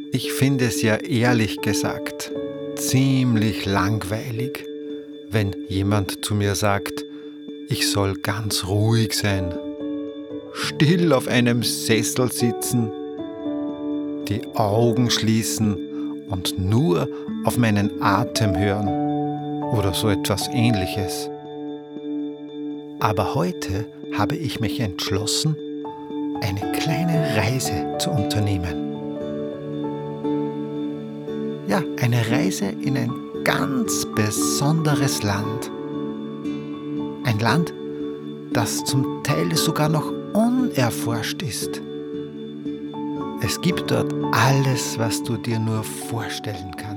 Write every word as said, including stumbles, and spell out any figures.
Ich finde es ja ehrlich gesagt ziemlich langweilig, wenn jemand zu mir sagt, ich soll ganz ruhig sein, still auf einem Sessel sitzen, die Augen schließen und nur auf meinen Atem hören oder so etwas Ähnliches. Aber heute habe ich mich entschlossen, eine kleine Reise zu unternehmen. Ja, eine Reise in ein ganz besonderes Land. Ein Land, das zum Teil sogar noch unerforscht ist. Es gibt dort alles, was du dir nur vorstellen kannst.